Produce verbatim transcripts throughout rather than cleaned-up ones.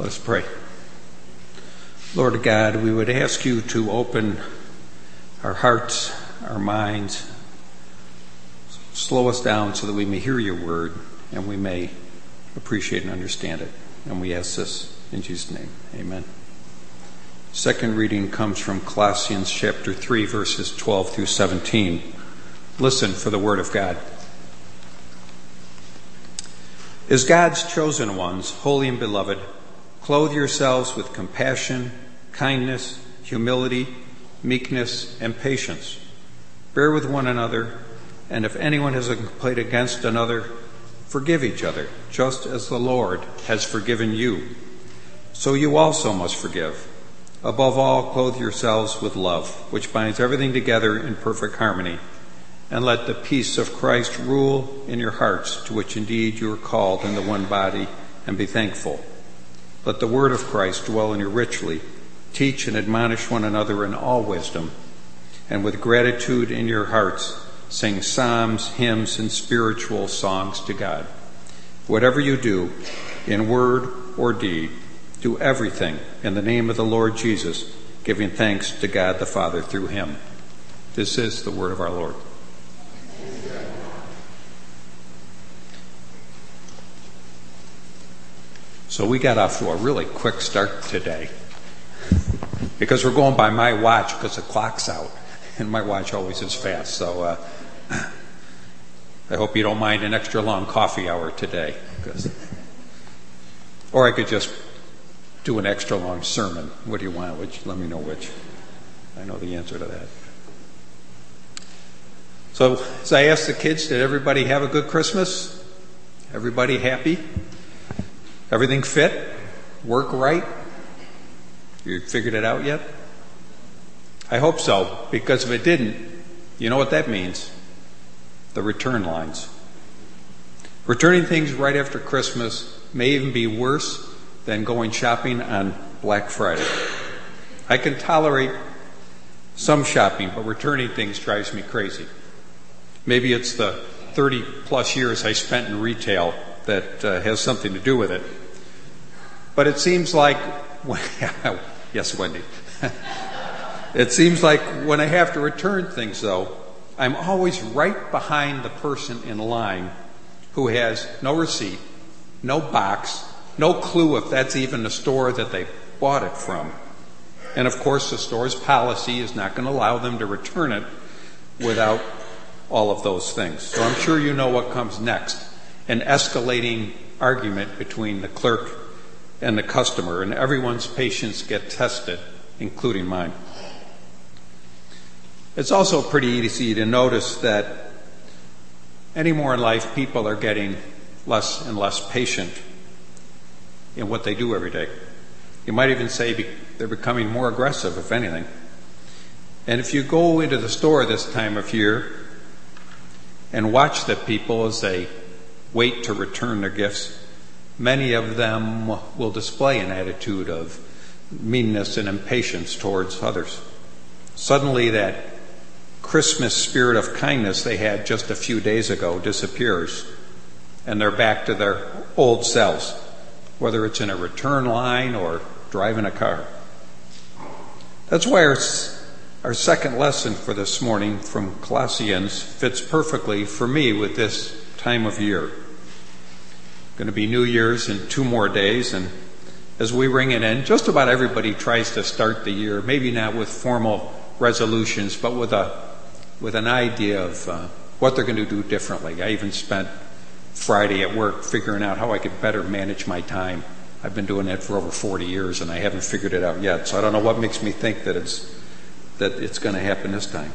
Let us pray. Lord God, we would ask you to open our hearts, our minds, slow us down so that we may hear your word and we may appreciate and understand it. And we ask this in Jesus' name. Amen. Second reading comes from Colossians chapter three, verses twelve through seventeen. Listen for the word of God. As God's chosen ones, holy and beloved, clothe yourselves with compassion, kindness, humility, meekness, and patience. Bear with one another, and if anyone has a complaint against another, forgive each other, just as the Lord has forgiven you. So you also must forgive. Above all, clothe yourselves with love, which binds everything together in perfect harmony. And let the peace of Christ rule in your hearts, to which indeed you are called in the one body, and be thankful. Let the word of Christ dwell in you richly. Teach and admonish one another in all wisdom, and with gratitude in your hearts, sing psalms, hymns, and spiritual songs to God. Whatever you do, in word or deed, do everything in the name of the Lord Jesus, giving thanks to God the Father through him. This is the word of our Lord. So we got off to a really quick start today because we're going by my watch because the clock's out, and my watch always is fast. So uh, I hope you don't mind an extra long coffee hour today. Cause, or I could just do an extra long sermon. What do you want? Which? Let me know which. I know the answer to that. So as I asked the kids, did everybody have a good Christmas? Everybody happy? Everything fit? Work right? You figured it out yet? I hope so, because if it didn't, you know what that means? The return lines. Returning things right after Christmas may even be worse than going shopping on Black Friday. I can tolerate some shopping, but returning things drives me crazy. Maybe it's the thirty plus years I spent in retail that uh, has something to do with it. But it seems like, when, yes, Wendy. It seems like when I have to return things, though, I'm always right behind the person in line who has no receipt, no box, no clue if that's even the store that they bought it from. And of course, the store's policy is not going to allow them to return it without all of those things. So I'm sure you know what comes next. An escalating argument between the clerk and the customer, and everyone's patience get tested, including mine. It's also pretty easy to notice that anymore in life, people are getting less and less patient in what they do every day. You might even say they're becoming more aggressive, if anything. And if you go into the store this time of year and watch the people as they wait to return their gifts, many of them will display an attitude of meanness and impatience towards others. Suddenly that Christmas spirit of kindness they had just a few days ago disappears, and they're back to their old selves, whether it's in a return line or driving a car. That's why our, our second lesson for this morning from Colossians fits perfectly for me with this time of year. Going to be New Year's in two more days, and as we ring it in, just about everybody tries to start the year, maybe not with formal resolutions, but with a with an idea of uh, what they're going to do differently. I even spent Friday at work figuring out how I could better manage my time. I've been doing that for over forty years, and I haven't figured it out yet. So I don't know what makes me think that it's that it's going to happen this time.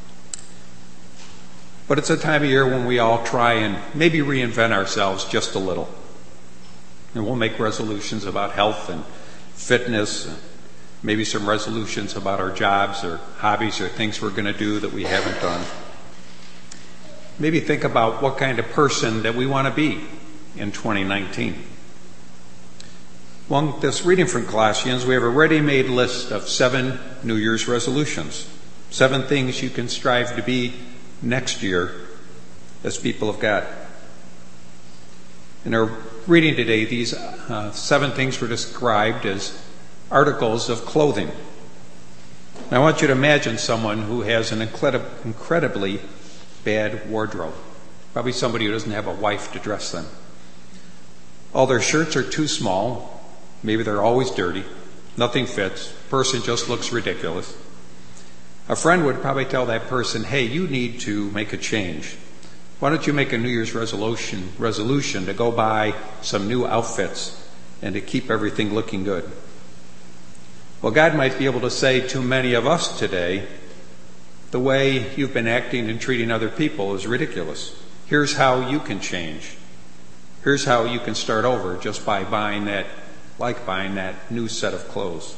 But it's a time of year when we all try and maybe reinvent ourselves just a little. And we'll make resolutions about health and fitness, maybe some resolutions about our jobs or hobbies or things we're going to do that we haven't done. Maybe think about what kind of person that we want to be in twenty nineteen. Well, this reading from Colossians, we have a ready-made list of seven New Year's resolutions, seven things you can strive to be next year as people of God. In our reading today, these uh, seven things were described as articles of clothing. Now, I want you to imagine someone who has an incredib- incredibly bad wardrobe. Probably somebody who doesn't have a wife to dress them. All their shirts are too small. Maybe they're always dirty. Nothing fits. Person just looks ridiculous. A friend would probably tell that person, hey, you need to make a change. Why don't you make a New Year's resolution, resolution to go buy some new outfits and to keep everything looking good? Well, God might be able to say to many of us today, the way you've been acting and treating other people is ridiculous. Here's how you can change. Here's how you can start over just by buying that, like buying that new set of clothes.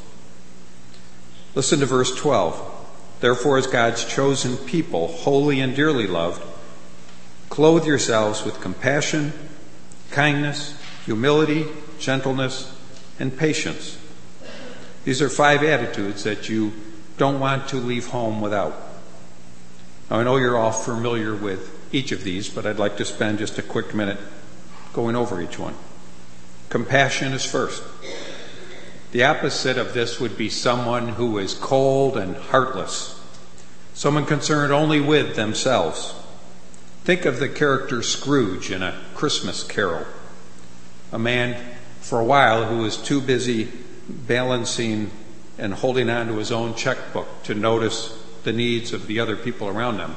Listen to verse twelve. Therefore, as God's chosen people, holy and dearly loved, clothe yourselves with compassion, kindness, humility, gentleness, and patience. These are five attitudes that you don't want to leave home without. Now, I know you're all familiar with each of these, but I'd like to spend just a quick minute going over each one. Compassion is first. The opposite of this would be someone who is cold and heartless, someone concerned only with themselves. Think of the character Scrooge in A Christmas Carol, a man for a while who was too busy balancing and holding on to his own checkbook to notice the needs of the other people around him.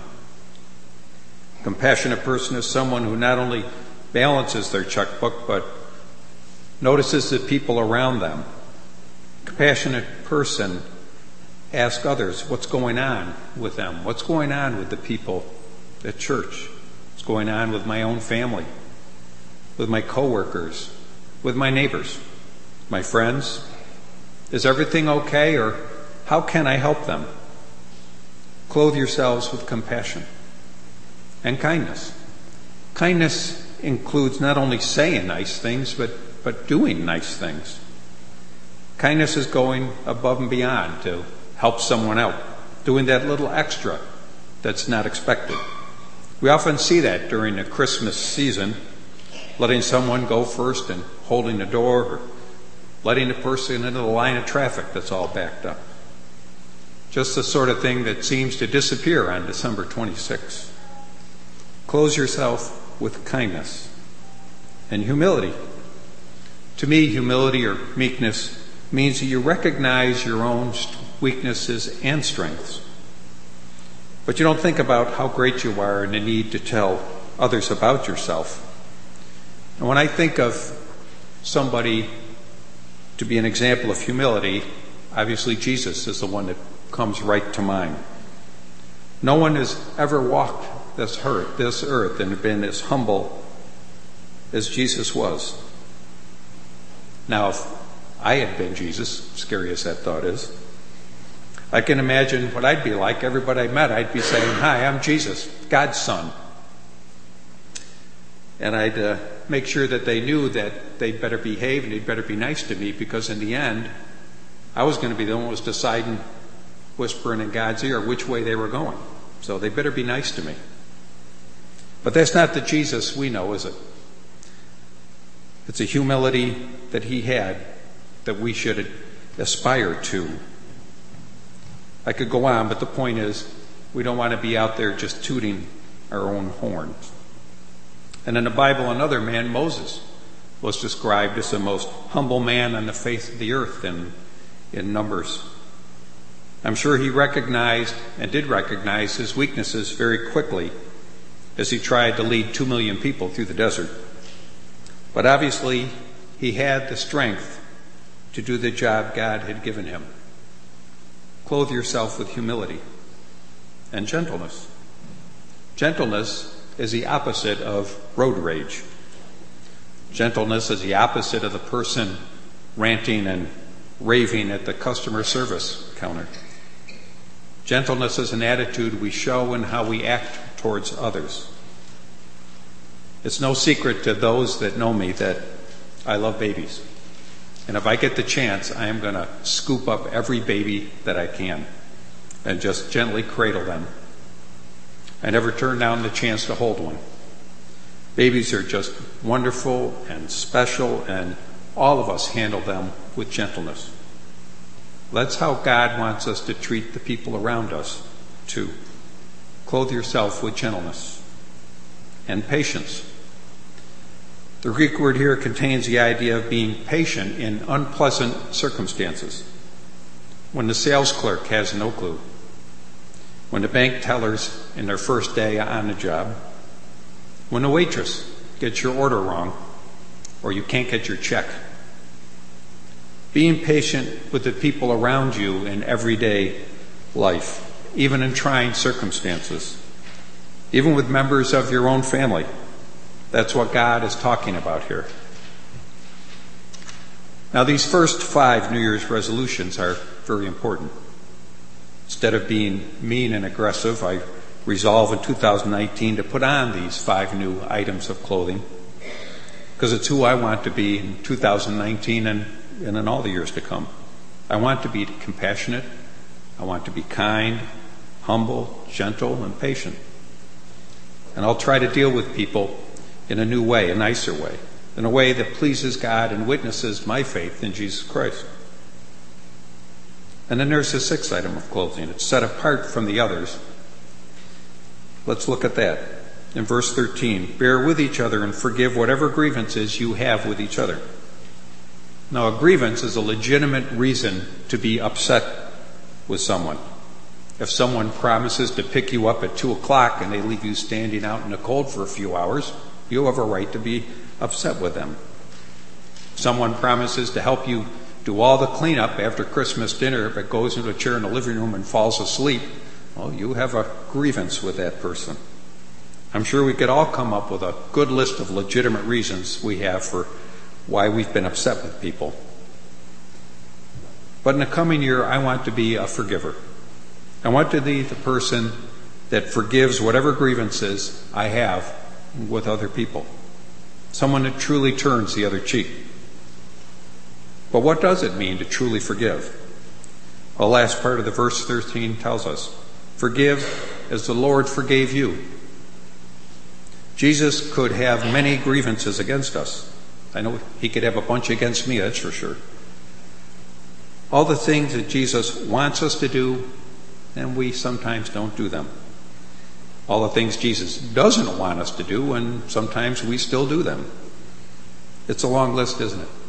A compassionate person is someone who not only balances their checkbook, but notices the people around them. A compassionate person asks others what's going on with them, what's going on with the people at church, what's going on with my own family, with my coworkers, with my neighbors, my friends. Is everything okay, or how can I help them? Clothe yourselves with compassion and kindness. Kindness includes not only saying nice things, but, but doing nice things. Kindness is going above and beyond to help someone out, doing that little extra that's not expected. We often see that during the Christmas season, letting someone go first and holding the door, or letting a person into the line of traffic that's all backed up. Just the sort of thing that seems to disappear on December twenty-sixth. Clothe yourself with kindness and humility. To me, humility or meekness means that you recognize your own weaknesses and strengths, but you don't think about how great you are and the need to tell others about yourself. And when I think of somebody to be an example of humility, obviously Jesus is the one that comes right to mind. No one has ever walked this earth, this earth and been as humble as Jesus was. Now, if I had been Jesus, scary as that thought is, I can imagine what I'd be like. Everybody I met, I'd be saying, hi, I'm Jesus, God's son. And I'd uh, make sure that they knew that they'd better behave and they'd better be nice to me, because in the end, I was going to be the one who was deciding, whispering in God's ear, which way they were going. So they better be nice to me. But that's not the Jesus we know, is it? It's a humility that he had that we should aspire to. I could go on, but the point is, we don't want to be out there just tooting our own horns. And in the Bible, another man, Moses, was described as the most humble man on the face of the earth in, in Numbers. I'm sure he recognized and did recognize his weaknesses very quickly as he tried to lead two million people through the desert. But obviously, he had the strength to do the job God had given him. Clothe yourself with humility and gentleness. Gentleness is the opposite of road rage. Gentleness is the opposite of the person ranting and raving at the customer service counter. Gentleness is an attitude we show in how we act towards others. It's no secret to those that know me that I love babies. And if I get the chance, I am going to scoop up every baby that I can and just gently cradle them. I never turn down the chance to hold one. Babies are just wonderful and special, and all of us handle them with gentleness. That's how God wants us to treat the people around us, too. Clothe yourself with gentleness and patience. The Greek word here contains the idea of being patient in unpleasant circumstances. When the sales clerk has no clue, when the bank tellers in their first day on the job, when the waitress gets your order wrong, or you can't get your check. Being patient with the people around you in everyday life, even in trying circumstances, even with members of your own family. That's what God is talking about here. Now, these first five New Year's resolutions are very important. Instead of being mean and aggressive, I resolve in two thousand nineteen to put on these five new items of clothing, because it's who I want to be in two thousand nineteen and, and in all the years to come. I want to be compassionate. I want to be kind, humble, gentle, and patient. And I'll try to deal with people in a new way, a nicer way, in a way that pleases God and witnesses my faith in Jesus Christ. And then there's the sixth item of clothing. It's set apart from the others. Let's look at that. In verse thirteen, bear with each other and forgive whatever grievances you have with each other. Now, a grievance is a legitimate reason to be upset with someone. If someone promises to pick you up at two o'clock and they leave you standing out in the cold for a few hours, you have a right to be upset with them. If someone promises to help you do all the cleanup after Christmas dinner but goes into a chair in the living room and falls asleep, well, you have a grievance with that person. I'm sure we could all come up with a good list of legitimate reasons we have for why we've been upset with people. But in the coming year, I want to be a forgiver. I want to be the person that forgives whatever grievances I have with other people. Someone that truly turns the other cheek. But what does it mean to truly forgive? The last part of the verse thirteen tells us, forgive as the Lord forgave you. Jesus could have many grievances against us. I know he could have a bunch against me, that's for sure. All the things that Jesus wants us to do, and we sometimes don't do them. All the things Jesus doesn't want us to do, and sometimes we still do them. It's a long list, isn't it?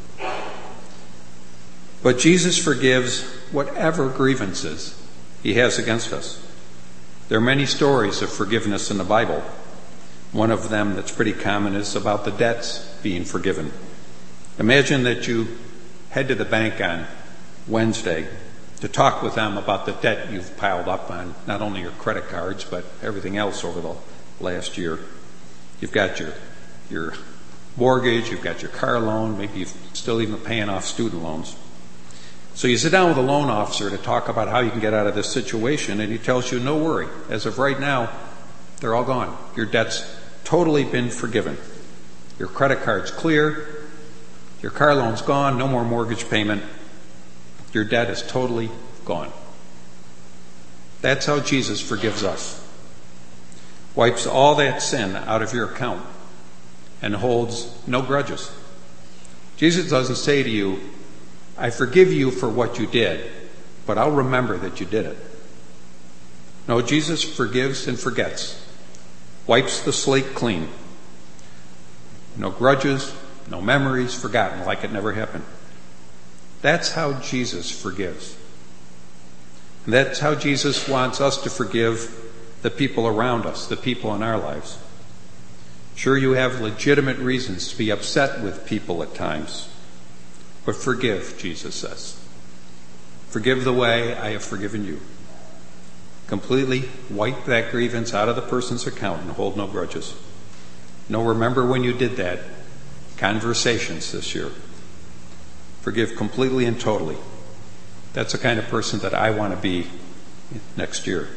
But Jesus forgives whatever grievances he has against us. There are many stories of forgiveness in the Bible. One of them that's pretty common is about the debts being forgiven. Imagine that you head to the bank on Wednesday to talk with them about the debt you've piled up on not only your credit cards but everything else over the last year. You've got your your mortgage, you've got your car loan, maybe you're still even paying off student loans. So you sit down with a loan officer to talk about how you can get out of this situation, and he tells you, no worry, as of right now, they're all gone. Your debt's totally been forgiven. Your credit card's clear, your car loan's gone, no more mortgage payment. Your debt is totally gone. That's how Jesus forgives us. Wipes all that sin out of your account and holds no grudges. Jesus doesn't say to you, I forgive you for what you did, but I'll remember that you did it. No, Jesus forgives and forgets. Wipes the slate clean. No grudges, no memories, forgotten like it never happened. That's how Jesus forgives. And that's how Jesus wants us to forgive the people around us, the people in our lives. Sure, you have legitimate reasons to be upset with people at times, but forgive, Jesus says. Forgive the way I have forgiven you. Completely wipe that grievance out of the person's account and hold no grudges. No, remember when you did that. Conversations this year. Forgive completely and totally. That's the kind of person that I want to be next year.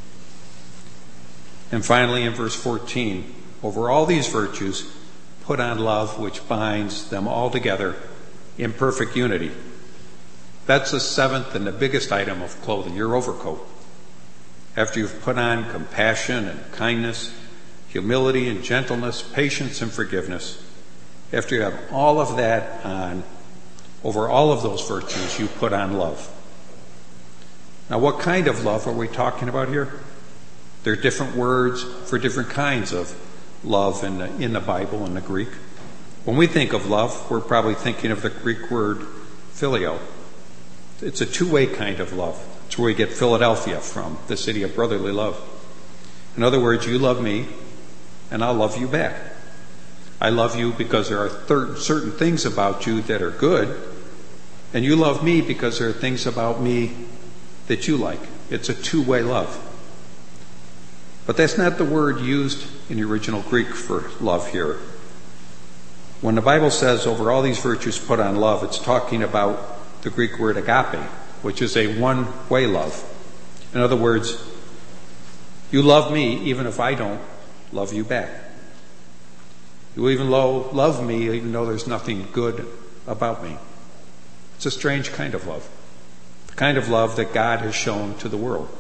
And finally, in verse fourteen, over all these virtues, put on love, which binds them all together in perfect unity. That's the seventh and the biggest item of clothing, your overcoat. After you've put on compassion and kindness, humility and gentleness, patience and forgiveness, after you have all of that on, over all of those virtues, you put on love. Now, what kind of love are we talking about here? There are different words for different kinds of love in the, in the Bible, in the Greek. When we think of love, we're probably thinking of the Greek word phileo. It's a two-way kind of love. It's where we get Philadelphia from, the city of brotherly love. In other words, you love me, and I'll love you back. I love you because there are thir- certain things about you that are good, and you love me because there are things about me that you like. It's a two-way love. But that's not the word used in the original Greek for love here. When the Bible says over all these virtues put on love, it's talking about the Greek word agape, which is a one-way love. In other words, you love me even if I don't love you back. You even lo- love me even though there's nothing good about me. It's a strange kind of love. The kind of love that God has shown to the world.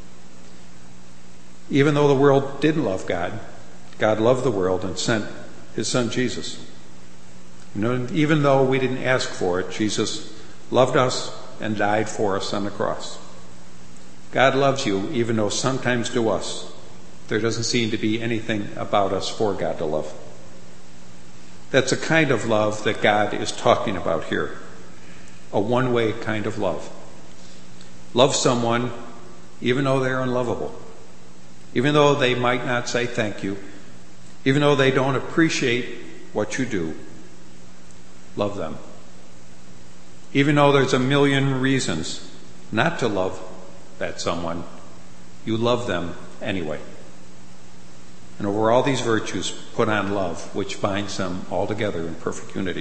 Even though the world didn't love God, God loved the world and sent his son Jesus. You know, even though we didn't ask for it, Jesus loved us and died for us on the cross. God loves you even though sometimes to us there doesn't seem to be anything about us for God to love. That's a kind of love that God is talking about here. A one-way kind of love. Love someone even though they're unlovable. Even though they might not say thank you. Even though they don't appreciate what you do. Love them. Even though there's a million reasons not to love that someone, you love them anyway. And over all these virtues, put on love, which binds them all together in perfect unity.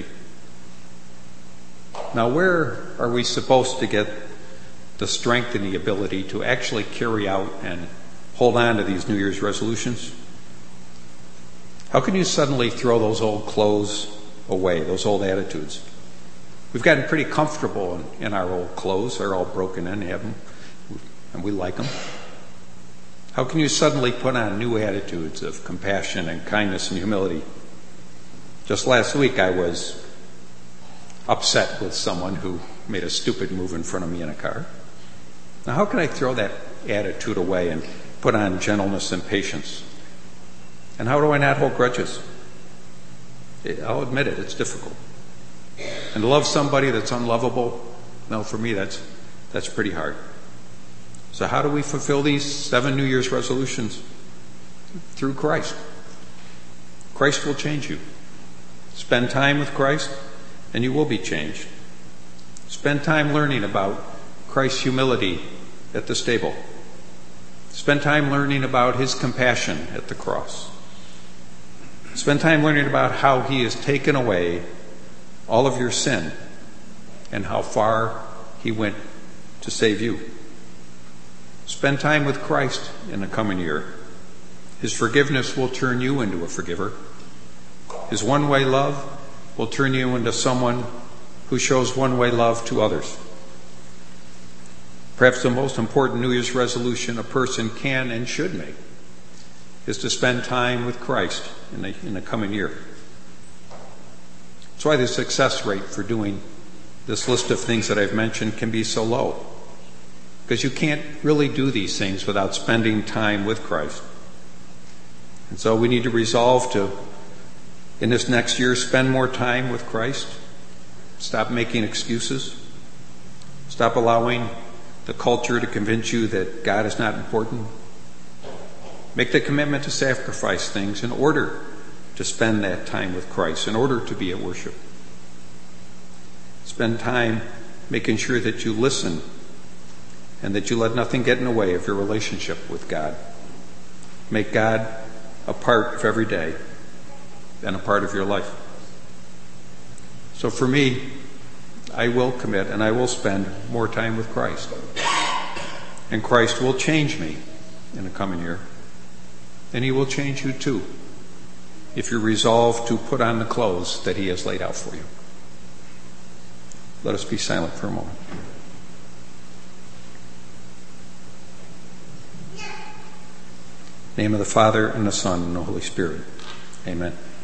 Now, where are we supposed to get the strength and the ability to actually carry out and hold on to these New Year's resolutions? How can you suddenly throw those old clothes away, those old attitudes? We've gotten pretty comfortable in, in our old clothes. They're all broken in, have them, and we like them. How can you suddenly put on new attitudes of compassion and kindness and humility? Just last week I was upset with someone who made a stupid move in front of me in a car. Now how can I throw that attitude away and put on gentleness and patience? And how do I not hold grudges? I'll admit it, it's difficult. And to love somebody that's unlovable, no, for me that's that's pretty hard. So how do we fulfill these seven New Year's resolutions? Through Christ. Christ will change you. Spend time with Christ and you will be changed. Spend time learning about Christ's humility at the stable. Spend time learning about his compassion at the cross. Spend time learning about how he has taken away all of your sin and how far he went to save you. Spend time with Christ in the coming year. His forgiveness will turn you into a forgiver. His one-way love will turn you into someone who shows one-way love to others. Perhaps the most important New Year's resolution a person can and should make is to spend time with Christ in the, in the coming year. That's why the success rate for doing this list of things that I've mentioned can be so low. Because you can't really do these things without spending time with Christ. And so we need to resolve to, in this next year, spend more time with Christ. Stop making excuses. Stop allowing the culture to convince you that God is not important. Make the commitment to sacrifice things in order to spend that time with Christ, in order to be at worship. Spend time making sure that you listen and that you let nothing get in the way of your relationship with God. Make God a part of every day and a part of your life. So for me, I will commit and I will spend more time with Christ. And Christ will change me in the coming year. And he will change you too, if you resolve to put on the clothes that he has laid out for you. Let us be silent for a moment. In the name of the Father, and the Son, and the Holy Spirit. Amen.